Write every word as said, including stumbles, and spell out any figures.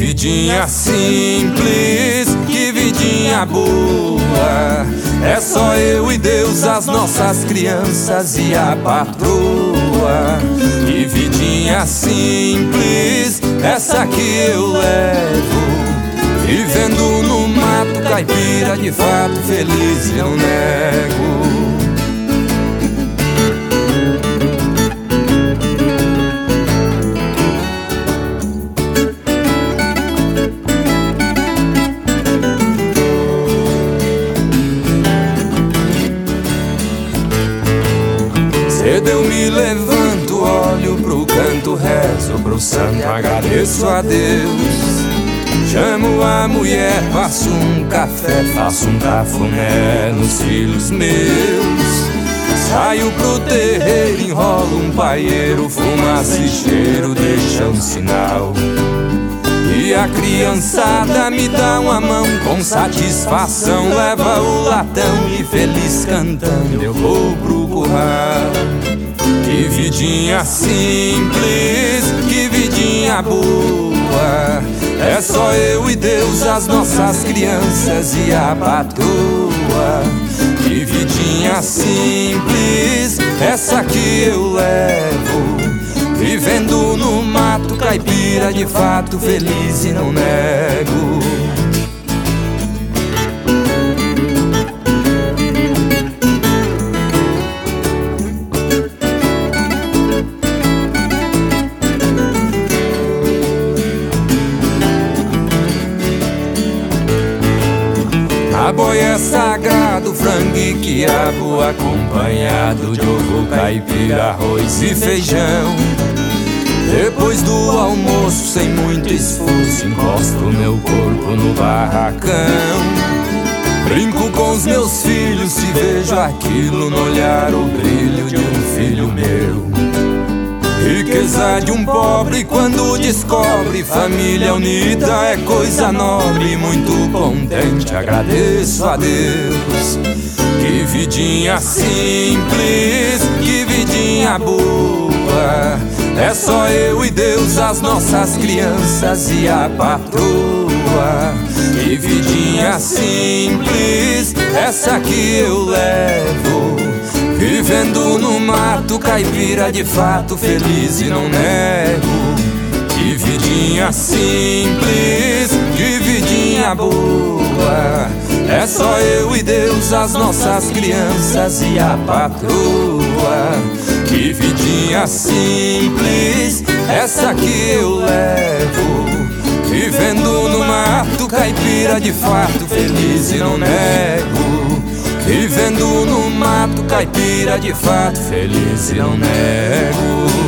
vidinha simples, que vidinha boa. É só eu e Deus, as nossas crianças e a patroa. Que vidinha simples, essa que eu levo. Vivendo no mato caipira, de fato feliz eu nego. Cedo eu me levanto, olho pro canto, rezo pro santo, agradeço a Deus. Chamo a mulher, faço um café, faço um cafuné nos filhos meus. Saio pro terreiro, enrolo um paieiro, fumaça e cheiro deixa um sinal. E a criançada me dá uma mão, com satisfação leva o latão. E feliz cantando eu vou pro curral. Que vidinha simples, que vidinha boa. É só eu e Deus, as nossas crianças e a patroa. Que vidinha simples, essa que eu levo. Vivendo no mato caipira, de fato feliz e não nego. A boia é sagrado, frango e quiabo, acompanhado de ovo caipira, arroz e feijão. Depois do almoço, sem muito esforço, encosto meu corpo no barracão. Brinco com os meus filhos, se vejo aquilo no olhar, o brilho de um filho meu. Riqueza de um pobre quando descobre família unida é coisa nobre. Muito contente, agradeço a Deus. Que vidinha simples, que vidinha boa. É só eu e Deus, as nossas crianças e a patroa. Que vidinha simples, essa que eu levo. Vivendo no mato caipira, de fato feliz e não nego. Que vidinha simples, que vidinha boa. É só eu e Deus, as nossas crianças e a patroa. Que vidinha simples, essa que eu levo. Vivendo no mato caipira, de fato feliz e não nego. Vivendo no mato caipira, de fato feliz e não nego.